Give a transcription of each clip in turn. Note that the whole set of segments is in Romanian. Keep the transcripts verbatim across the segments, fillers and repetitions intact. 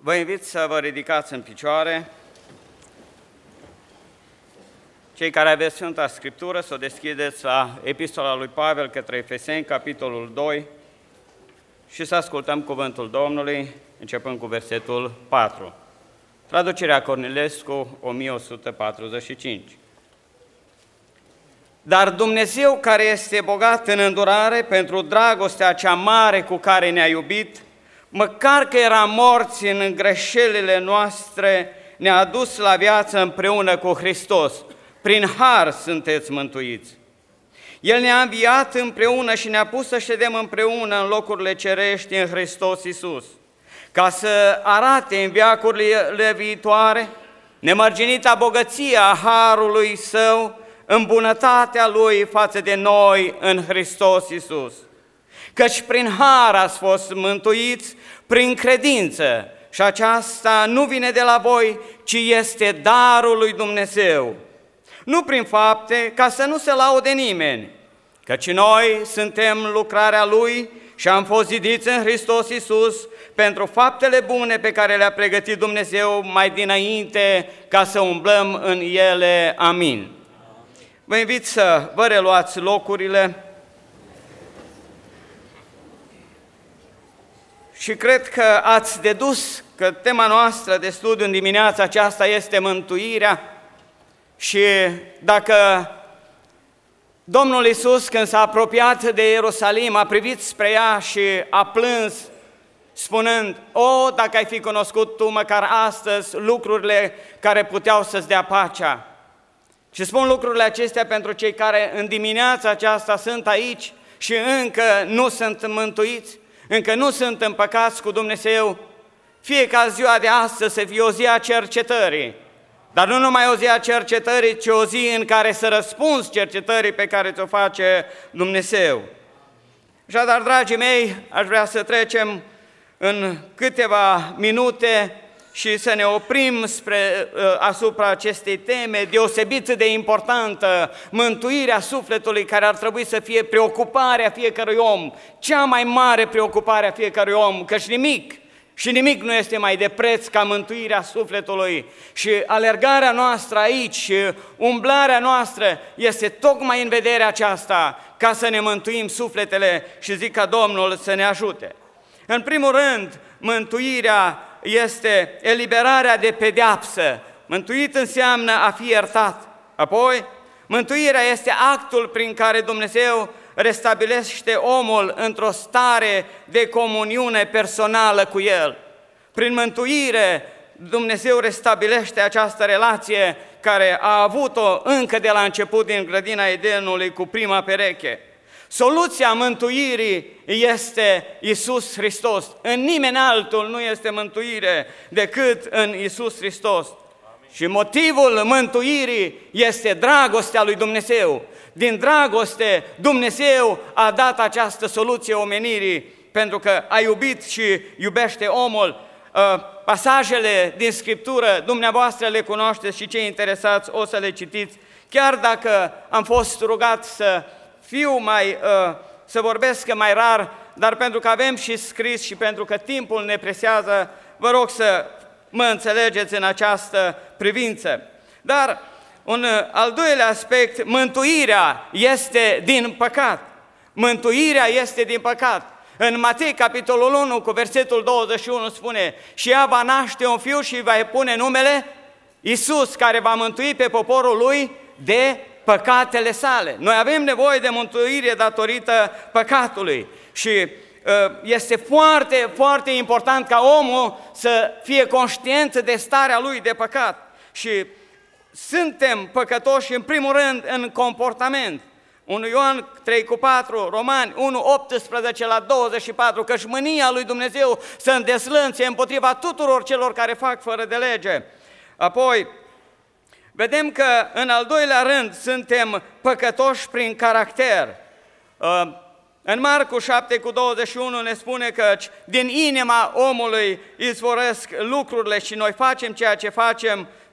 Vă invit să vă ridicați în picioare. Cei care aveți Sfânta Scriptură, să o deschideți la Epistola lui Pavel către Efeseni, capitolul doi, și să ascultăm cuvântul Domnului, începând cu versetul patru. Traducerea Cornilescu, o mie o sută patruzeci și cinci. Dar Dumnezeu, care este bogat în îndurare pentru dragostea cea mare cu care ne-a iubit, măcar că eram morți în greșelile noastre, ne-a adus la viață împreună cu Hristos. Prin har sunteți mântuiți. El ne-a înviat împreună și ne-a pus să ședem împreună în locurile cerești în Hristos Iisus, ca să arate în veacurile viitoare nemărginita bogăția a harului Său, în bunătatea Lui față de noi în Hristos Iisus. Căci prin har ați fost mântuiți prin credință și aceasta nu vine de la voi, ci este darul lui Dumnezeu. Nu prin fapte, ca să nu se laude nimeni, căci noi suntem lucrarea Lui și am fost zidiți în Hristos Iisus pentru faptele bune pe care le-a pregătit Dumnezeu mai dinainte ca să umblăm în ele. Amin. Vă invit să vă reluați locurile și cred că ați dedus că tema noastră de studiu în dimineața aceasta este mântuirea. Și dacă Domnul Iisus, când s-a apropiat de Ierusalim, a privit spre ea și a plâns, spunând: o, dacă ai fi cunoscut tu măcar astăzi lucrurile care puteau să-ți dea pacea. Și spun lucrurile acestea pentru cei care în dimineața aceasta sunt aici și încă nu sunt mântuiți, încă nu sunt împăcați cu Dumnezeu. Fie ca ziua de astăzi să fie o zi a cercetării, dar nu numai o zi a cercetării, ci o zi în care să răspunzi cercetării pe care ți-o face Dumnezeu. Așadar, dragii mei, aș vrea să trecem în câteva minute și să ne oprim spre, asupra acestei teme deosebit de importantă, mântuirea sufletului, care ar trebui să fie preocuparea fiecărui om, cea mai mare preocupare a fiecărui om, căci nimic și nimic nu este mai de preț ca mântuirea sufletului. Și alergarea noastră aici și umblarea noastră este tocmai în vederea aceasta, ca să ne mântuim sufletele și zic ca Domnul să ne ajute. În primul rând, mântuirea este eliberarea de pedeapsă. Mântuit înseamnă a fi iertat. Apoi, mântuirea este actul prin care Dumnezeu restabilește omul într-o stare de comuniune personală cu El. Prin mântuire, Dumnezeu restabilește această relație care a avut-o încă de la început din grădina Edenului cu prima pereche. Soluția mântuirii este Iisus Hristos. În nimeni altul nu este mântuire decât în Iisus Hristos. Amin. Și motivul mântuirii este dragostea lui Dumnezeu. Din dragoste, Dumnezeu a dat această soluție omenirii, pentru că a iubit și iubește omul. Pasajele din Scriptură, dumneavoastră le cunoașteți și cei interesați o să le citiți, chiar dacă am fost rugat să fiu mai, să vorbesc mai rar, dar pentru că avem și scris și pentru că timpul ne presează, vă rog să mă înțelegeți în această privință. Dar un al doilea aspect, mântuirea este din păcat. Mântuirea este din păcat. În Matei, capitolul unu, cu versetul douăzeci și unu spune: și ea va naște un fiu și va pune numele Iisus, care va mântui pe poporul lui de păcatele sale. Noi avem nevoie de mântuire datorită păcatului și este foarte, foarte important ca omul să fie conștient de starea lui de păcat. Și suntem păcătoși în primul rând în comportament. unu Ioan trei cu patru, Romani unu, optsprezece la douăzeci și patru, căci mânia lui Dumnezeu să îndeslănțe împotriva tuturor celor care fac fără de lege. Apoi, vedem că în al doilea rând suntem păcătoși prin caracter. În Marcu șapte cu douăzeci și unu ne spune că din inima omului izvorăsc lucrurile și noi facem ceea ce facem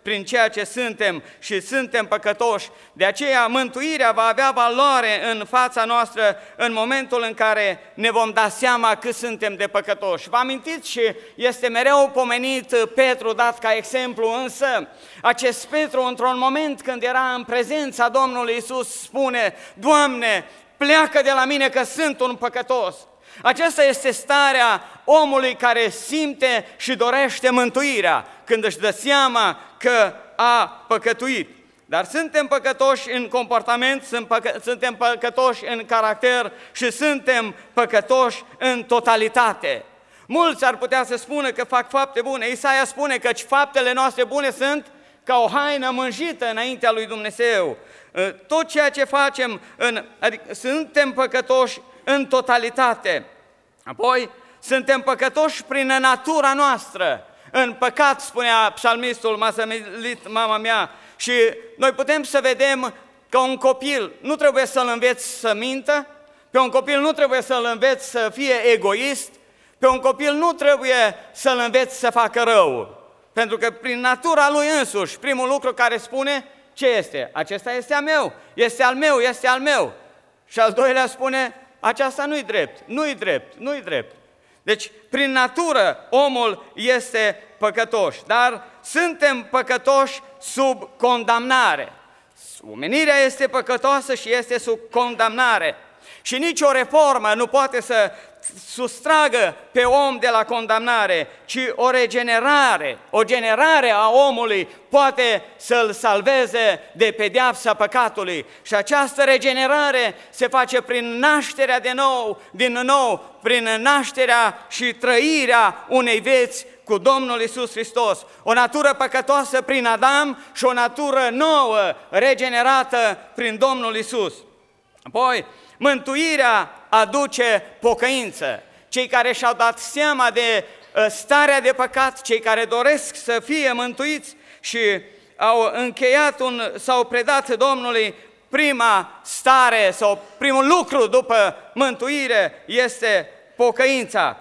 prin ceea ce suntem și suntem păcătoși. De aceea mântuirea va avea valoare în fața noastră în momentul în care ne vom da seama că suntem de păcătoși. Vă amintiți și este mereu pomenit Petru, dat ca exemplu, însă acest Petru, într-un moment când era în prezența Domnului Iisus, spune: Doamne, pleacă de la mine că sunt un păcătos. Aceasta este starea omului care simte și dorește mântuirea, când își dă seama că a păcătuit. Dar suntem păcătoși în comportament, suntem păcătoși în caracter și suntem păcătoși în totalitate. Mulți ar putea să spună că fac fapte bune. Isaia spune că faptele noastre bune sunt ca o haină mânjită înaintea lui Dumnezeu. Tot ceea ce facem, în, adică suntem păcătoși în totalitate. Apoi, suntem păcătoși prin natura noastră. În păcat, spunea psalmistul, m-a zămilit mama mea. Și noi putem să vedem că un copil nu trebuie să-l înveți să mintă, pe un copil nu trebuie să-l înveți să fie egoist, pe un copil nu trebuie să-l înveți să facă rău. Pentru că prin natura lui însuși, primul lucru care spune, ce este? Acesta este al meu, este al meu, este al meu. Și al doilea spune, aceasta nu-i drept, nu-i drept, nu-i drept. Deci, prin natură, omul este păcătoș, dar suntem păcătoși sub condamnare. Omenirea este păcătoasă și este sub condamnare. Și nicio reformă nu poate să sustragă pe om de la condamnare, ci o regenerare, o generare a omului poate să-l salveze de pedeapsa păcatului. Și această regenerare se face prin nașterea de nou, din nou, prin nașterea și trăirea unei vieți cu Domnul Iisus Hristos. O natură păcătoasă prin Adam și o natură nouă, regenerată prin Domnul Iisus. Apoi, mântuirea aduce pocăință. Cei care și-au dat seama de starea de păcat, cei care doresc să fie mântuiți și au încheiat un, s-au predat Domnului, prima stare sau primul lucru după mântuire este pocăința.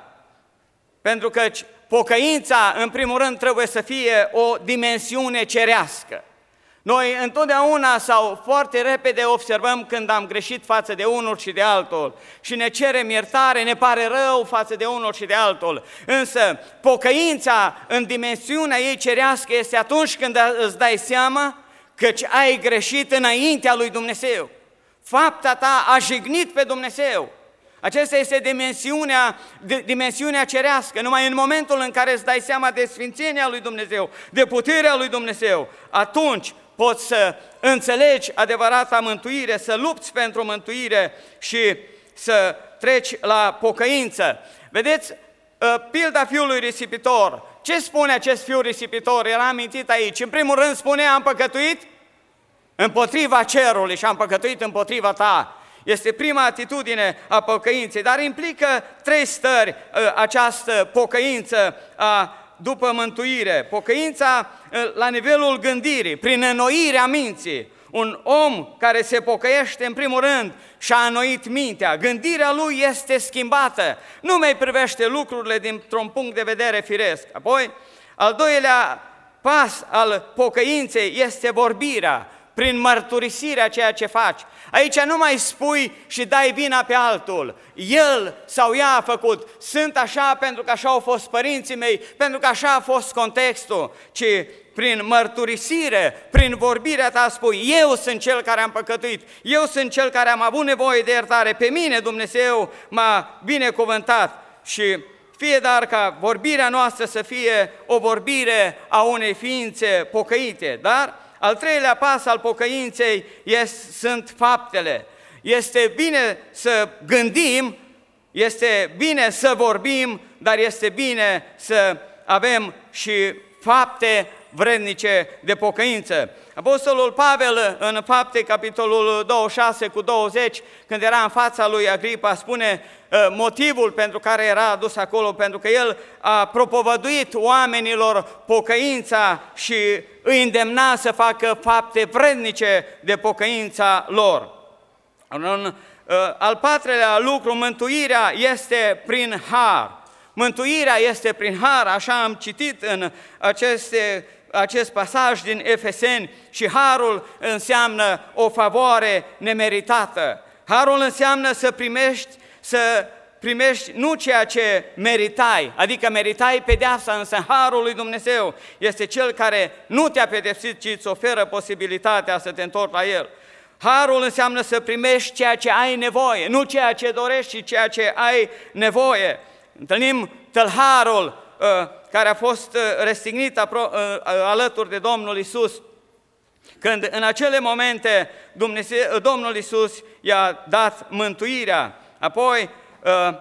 Pentru că pocăința, în primul rând, trebuie să fie o dimensiune cerească. Noi întotdeauna sau foarte repede observăm când am greșit față de unul și de altul și ne cerem iertare, ne pare rău față de unul și de altul. Însă pocăința în dimensiunea ei cerească este atunci când îți dai seama că ai greșit înaintea lui Dumnezeu. Fapta ta a jignit pe Dumnezeu. Aceasta este dimensiunea, dimensiunea cerească. Numai în momentul în care îți dai seama de sfințenia lui Dumnezeu, de puterea lui Dumnezeu, atunci poți să înțelegi adevărata mântuire, să lupți pentru mântuire și să treci la pocăință. Vedeți, pilda fiului risipitor. Ce spune acest fiu risipitor? Era amintit aici. În primul rând spune, am păcătuit împotriva cerului și am păcătuit împotriva ta. Este prima atitudine a pocăinței, dar implică trei stări această pocăință a după mântuire. Pocăința la nivelul gândirii, prin înnoirea minții. Un om care se pocăiește, în primul rând, și-a înnoit mintea. Gândirea lui este schimbată. Nu mai privește lucrurile dintr-un punct de vedere firesc. Apoi, al doilea pas al pocăinței este vorbirea, prin mărturisirea ceea ce faci. Aici nu mai spui și dai vina pe altul. El sau ea a făcut, sunt așa pentru că așa au fost părinții mei, pentru că așa a fost contextul, ci prin mărturisire, prin vorbirea ta spui, eu sunt cel care am păcătuit, eu sunt cel care am avut nevoie de iertare, pe mine Dumnezeu m-a binecuvântat. Și fie dar ca vorbirea noastră să fie o vorbire a unei ființe pocăite, dar al treilea pas al pocăinței este, sunt faptele. Este bine să gândim, este bine să vorbim, dar este bine să avem și fapte vrednice de pocăință. Apostolul Pavel, în Fapte, capitolul douăzeci și șase cu douăzeci, când era în fața lui Agripa, spune motivul pentru care era adus acolo, pentru că el a propovăduit oamenilor pocăința și îi îndemna să facă fapte vrednice de pocăința lor. În al patrulea lucru, mântuirea este prin har. Mântuirea este prin har, așa am citit în aceste, acest pasaj din Efeseni, și harul înseamnă o favoare nemeritată. Harul înseamnă să primești, să primești nu ceea ce meritai, adică meritai pedeapsa, însă harul lui Dumnezeu este cel care nu te-a pedepsit, ci îți oferă posibilitatea să te întorci la El. Harul înseamnă să primești ceea ce ai nevoie, nu ceea ce dorești, ci ceea ce ai nevoie. Întâlnim tâlharul uh, care a fost uh, răstignit apro- uh, alături de Domnul Iisus, când în acele momente Dumnezeu, Domnul Iisus i-a dat mântuirea. Apoi, uh,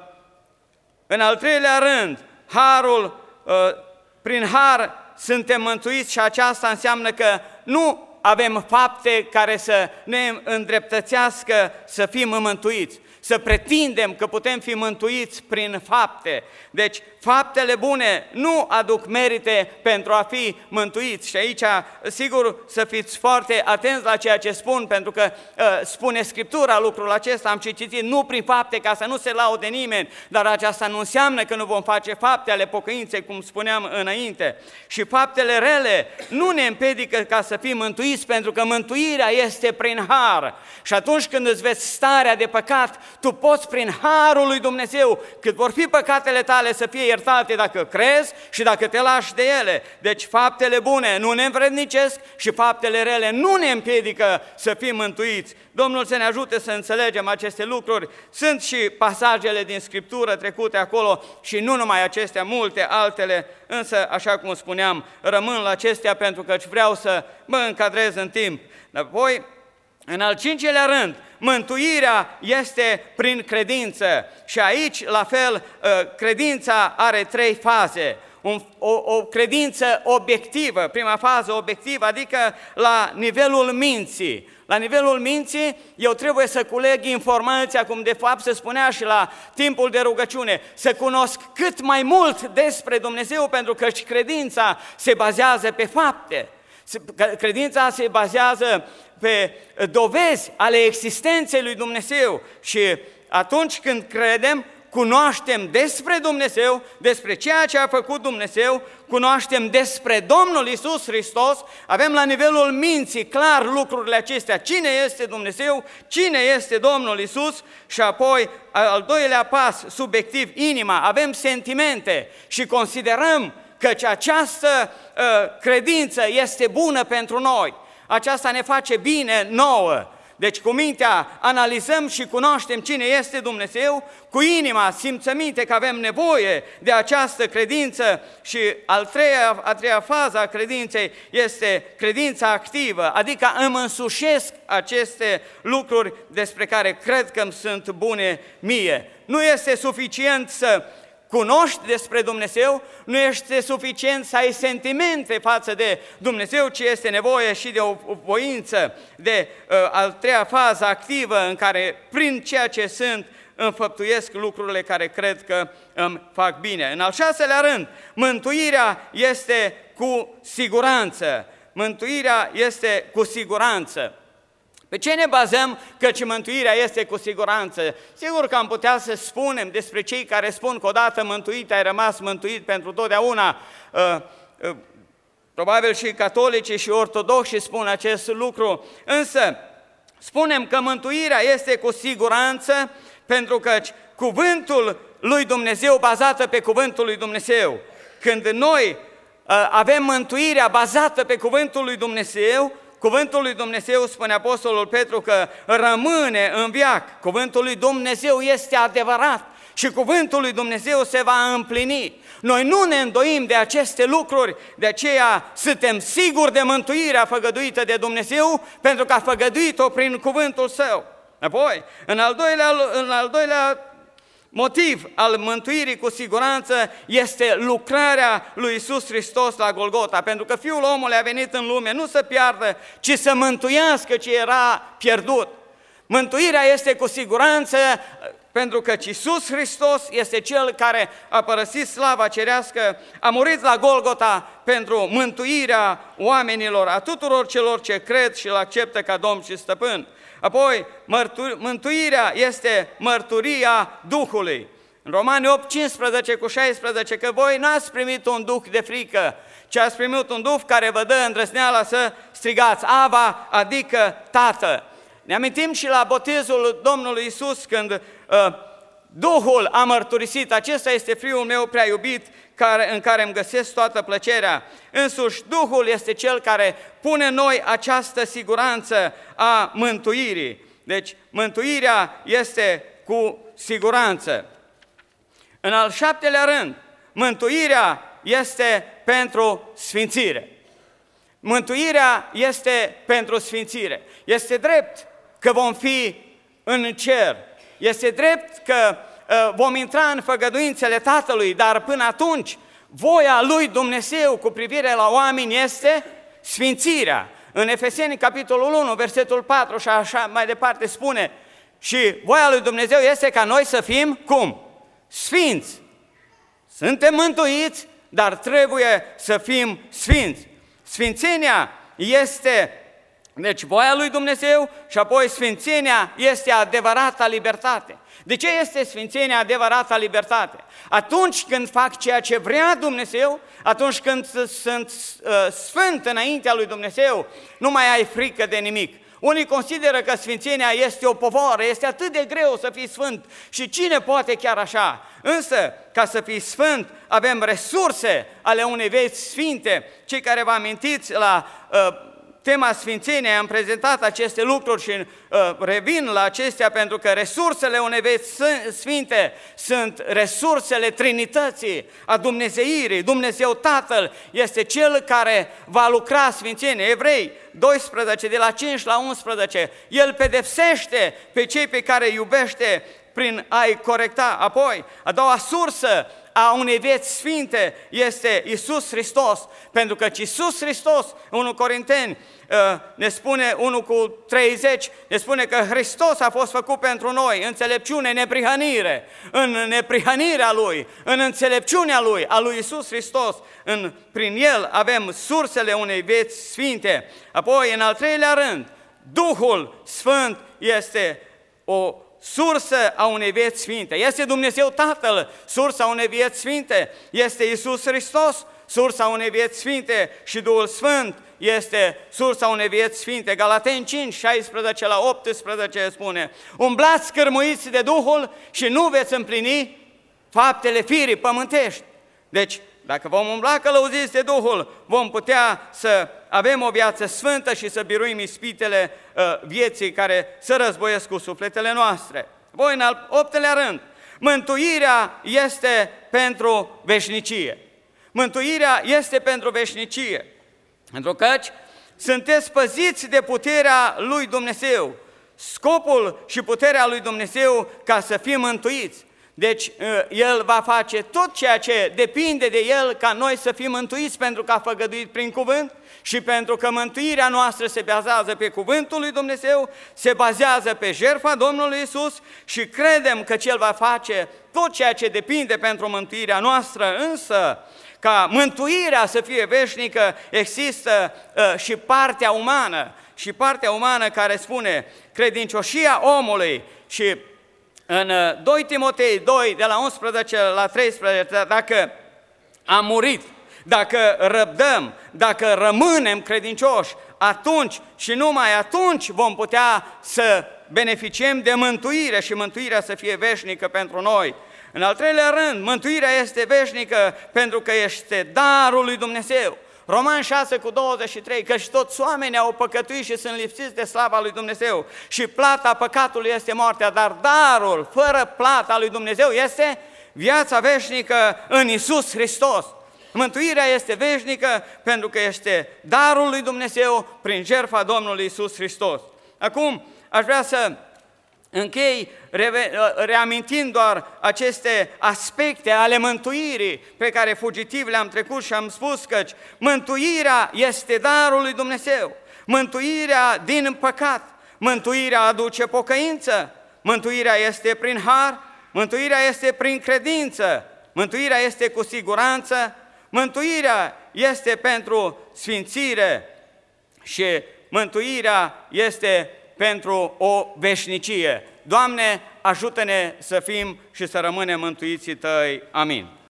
în al treilea rând, harul, uh, prin har suntem mântuiți, și aceasta înseamnă că nu avem fapte care să ne îndreptățească să fim mântuiți, să pretindem că putem fi mântuiți prin fapte. Deci, faptele bune nu aduc merite pentru a fi mântuiți. Și aici, sigur, să fiți foarte atenți la ceea ce spun, pentru că uh, spune Scriptura lucrul acesta, am citit, nu prin fapte, ca să nu se laude nimeni, dar aceasta nu înseamnă că nu vom face fapte ale pocăinței, cum spuneam înainte. Și faptele rele nu ne împiedică ca să fim mântuiți, pentru că mântuirea este prin har. Și atunci când îți vezi starea de păcat, tu poți prin harul lui Dumnezeu, cât vor fi păcatele tale, să fie iertate dacă crezi și dacă te lași de ele. Deci faptele bune nu ne învrednicesc și faptele rele nu ne împiedică să fim mântuiți. Domnul să ne ajute să înțelegem aceste lucruri. Sunt și pasajele din Scriptură trecute acolo și nu numai acestea, multe altele, însă, așa cum spuneam, rămân la acestea pentru că vreau să mă încadrez în timp. Apoi, în al cincilea rând, mântuirea este prin credință și aici, la fel, credința are trei faze. O, o credință obiectivă, prima fază obiectivă, adică la nivelul minții. La nivelul minții, eu trebuie să culeg informația, cum de fapt se spunea și la timpul de rugăciune, să cunosc cât mai mult despre Dumnezeu, pentru că și credința se bazează pe fapte. Credința se bazează pe dovezi ale existenței lui Dumnezeu și atunci când credem, cunoaștem despre Dumnezeu, despre ceea ce a făcut Dumnezeu, cunoaștem despre Domnul Iisus Hristos, avem la nivelul minții clar lucrurile acestea, cine este Dumnezeu, cine este Domnul Iisus, și apoi al doilea pas, subiectiv, inima, avem sentimente și considerăm că această uh, credință este bună pentru noi, aceasta ne face bine nouă. Deci cu mintea analizăm și cunoaștem cine este Dumnezeu, cu inima simțăminte că avem nevoie de această credință și al treia, a treia fază a credinței este credința activă, adică îmi însușesc aceste lucruri despre care cred că îmi sunt bune mie. Nu este suficient să cunoști despre Dumnezeu, nu este suficient să ai sentimente față de Dumnezeu, ci este nevoie și de o voință, de uh, al treia fază activă în care prin ceea ce sunt înfăptuiesc lucrurile care cred că îmi fac bine. În al șaselea rând, mântuirea este cu siguranță. Mântuirea este cu siguranță. Pe ce ne bazăm căci mântuirea este cu siguranță? Sigur că am putea să spunem despre cei care spun că odată mântuit ai rămas mântuit pentru totdeauna. Probabil și catolicii și ortodoxi spun acest lucru, însă spunem că mântuirea este cu siguranță pentru că cuvântul lui Dumnezeu bazată pe cuvântul lui Dumnezeu. Când noi avem mântuirea bazată pe cuvântul lui Dumnezeu, cuvântul lui Dumnezeu, spune Apostolul Petru, că rămâne în veac. Cuvântul lui Dumnezeu este adevărat și cuvântul lui Dumnezeu se va împlini. Noi nu ne îndoim de aceste lucruri, de aceea suntem siguri de mântuirea făgăduită de Dumnezeu, pentru că a făgăduit-o prin cuvântul Său. Apoi, în al doilea, în al doilea motiv al mântuirii cu siguranță este lucrarea lui Iisus Hristos la Golgota, pentru că Fiul omului a venit în lume nu să piardă, ci să mântuiască ce era pierdut. Mântuirea este cu siguranță pentru că Iisus Hristos este Cel care a părăsit slava cerească, a murit la Golgota pentru mântuirea oamenilor, a tuturor celor ce cred și îl acceptă ca Domn și Stăpân. Apoi, mântuirea este mărturia Duhului. În Romani opt, cincisprezece cu șaisprezece, că voi n-ați primit un duh de frică, ci ați primit un duh care vă dă îndrăzneala să strigați, Aba, adică Tată. Ne amintim și la botezul Domnului Iisus, când uh, Duhul a mărturisit, acesta este Fiul meu prea iubit, care, în care îmi găsesc toată plăcerea. Însuși Duhul este Cel care pune în noi această siguranță a mântuirii. Deci mântuirea este cu siguranță. În al șaptelea rând, mântuirea este pentru sfințire. Mântuirea este pentru sfințire. Este drept că vom fi în cer. Este drept că uh, vom intra în făgăduințele Tatălui, dar până atunci voia lui Dumnezeu cu privire la oameni este sfințirea. În Efeseni, capitolul unu, versetul patru și așa mai departe spune, și voia lui Dumnezeu este ca noi să fim, cum? Sfinți. Suntem mântuiți, dar trebuie să fim sfinți. Sfințenia este, deci, voia lui Dumnezeu și apoi sfințenia este adevărata libertate. De ce este sfințenia adevărata libertate? Atunci când fac ceea ce vrea Dumnezeu, atunci când sunt uh, sfânt înaintea lui Dumnezeu, nu mai ai frică de nimic. Unii consideră că sfințenia este o povară, este atât de greu să fii sfânt și cine poate chiar așa? Însă, ca să fii sfânt, avem resurse ale unei vieți sfinte. Cei care vă amintiți la uh, tema sfințeniei, am prezentat aceste lucruri și uh, revin la acestea pentru că resursele unei vieți sfinte sunt resursele Trinității, a Dumnezeirii. Dumnezeu Tatăl este Cel care va lucra sfințenie. Evrei doisprezece, de la cinci la unsprezece, El pedepsește pe cei pe care îi iubește prin a-i corecta. Apoi, a doua sursă a unei vieți sfinte este Iisus Hristos, pentru că Iisus Hristos, unu Corinteni, ne spune unu cu treizeci, ne spune că Hristos a fost făcut pentru noi înțelepciune, neprihănire, în neprihănirea Lui, în înțelepciunea Lui, a lui Iisus Hristos, în, prin El avem sursele unei vieți sfinte. Apoi, în al treilea rând, Duhul Sfânt este o sursă a unei vieți sfinte. Este Dumnezeu Tatăl, sursa unei vieți sfinte. Este Iisus Hristos, sursa unei vieți sfinte, și Duhul Sfânt este sursa unei vieți sfinte. Galateni cinci, șaisprezece la optsprezece spune, umblați cârmuiți de Duhul și nu veți împlini faptele firii pământești. Deci, dacă vom umbla călăuziți de Duhul, vom putea să avem o viață sfântă și să biruim ispitele uh, vieții care se războiesc cu sufletele noastre. Voi, în al optelea rând, mântuirea este pentru veșnicie. Mântuirea este pentru veșnicie, pentru căci sunteți păziți de puterea lui Dumnezeu. Scopul și puterea lui Dumnezeu ca să fim mântuiți. Deci El va face tot ceea ce depinde de El ca noi să fim mântuiți, pentru că a făgăduit prin cuvânt și pentru că mântuirea noastră se bazează pe cuvântul lui Dumnezeu, se bazează pe jertfa Domnului Iisus și credem că El va face tot ceea ce depinde pentru mântuirea noastră, însă ca mântuirea să fie veșnică există uh, și partea umană, și partea umană care spune credincioșia omului. Și în doi Timotei doi, de la unsprezece la treisprezece, dacă am murit, dacă răbdăm, dacă rămânem credincioși, atunci și numai atunci vom putea să beneficiem de mântuire și mântuirea să fie veșnică pentru noi. În al treilea rând, mântuirea este veșnică pentru că este darul lui Dumnezeu. Romani șase cu douăzeci și trei, căci toți oamenii au păcătuit și sunt lipsiți de slava lui Dumnezeu și plata păcatului este moartea, dar darul fără plata lui Dumnezeu este viața veșnică în Iisus Hristos. Mântuirea este veșnică pentru că este darul lui Dumnezeu prin jertfa Domnului Iisus Hristos. Acum aș vrea să închei reamintind doar aceste aspecte ale mântuirii pe care fugitiv le-am trecut și am spus că mântuirea este darul lui Dumnezeu, mântuirea din păcat, mântuirea aduce pocăință, mântuirea este prin har, mântuirea este prin credință, mântuirea este cu siguranță, mântuirea este pentru sfințire și mântuirea este pentru o veșnicie. Doamne, ajută-ne să fim și să rămânem mântuiții Tăi. Amin.